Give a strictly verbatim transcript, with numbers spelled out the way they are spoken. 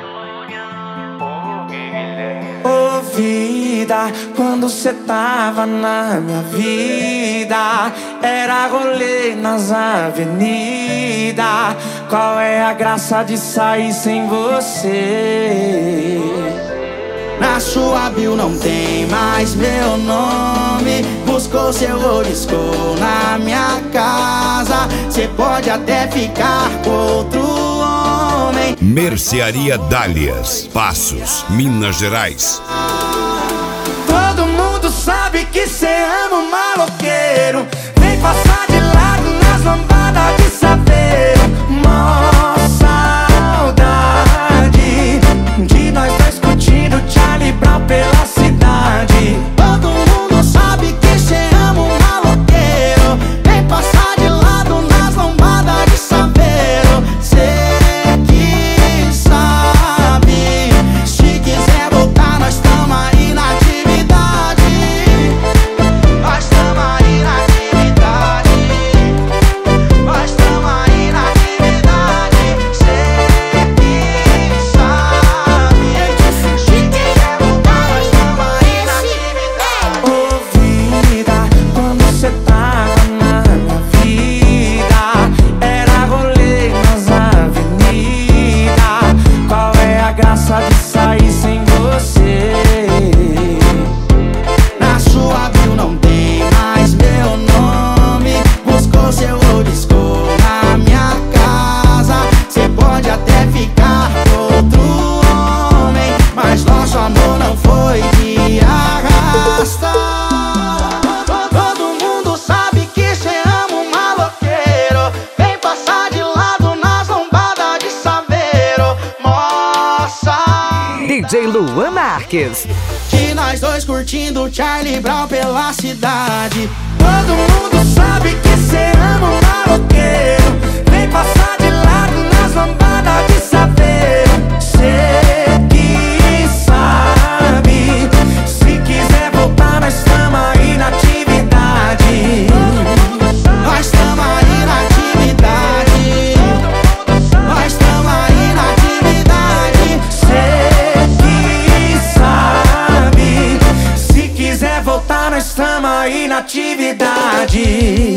Ô vida, quando cê tava na minha vida, era rolê nas avenidas. Qual é a graça de sair sem você? Na sua bio não tem mais meu nome. Buscou seu oliscou na minha casa. Cê pode até ficar com outro homem. Mercearia Dálias, Passos, Minas Gerais. Todo mundo sabe que cê ama um maloqueiro. Vem passar de lado nas lambadas de saveiro. Mó saudade de nós dois curtindo Charlie Brown pela cidade. Todo mundo sabe que cê ama um maloqueiro. Vem passar de lado nas lambadas de saveiro. Cê que sabe, se quiser voltar nós tamo aí na atividade. Nós tamo aí na atividade. Nós tamo aí na atividade. Cê que sabe, se quiser voltar nós tamo aí na atividade. Ô vida, quando cê tava na minha vida, era rolê nas avenidas. Qual é a graça de sair sem você? Na sua bio não tem mais meu nome. Buscou seu oliscou na minha casa. Cê pode até ficar com outro homem, mas nosso amor não foi de arrasta. Todo mundo sabe que cê ama um maloqueiro. Vem passar de lado nas lombadas de saveiro. Moça, D J Luan Marques. que nós dois curtindo Charlie Brown pela cidade. Todo mundo sabe que cê ama um maloqueiro. Vem passar de lado nas lambadas de saveiro. Cê que sabe, se quiser voltar nós tamo aí na atividade. Nós tamo aí na atividade. Nós tamo aí na atividade. Cê que sabe, se quiser voltar nós tamo aí na atividade.